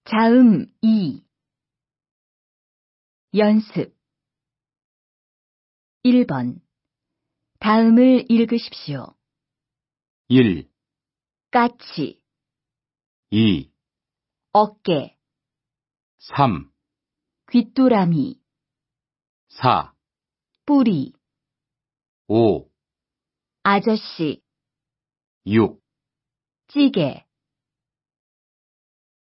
자음 2. 연습 1번. 다음을 읽으십시오. 1, 까치, 2, 어깨, 3, 귀뚜라미, 4, 뿌리, 5, 아저씨, 6, 찌개.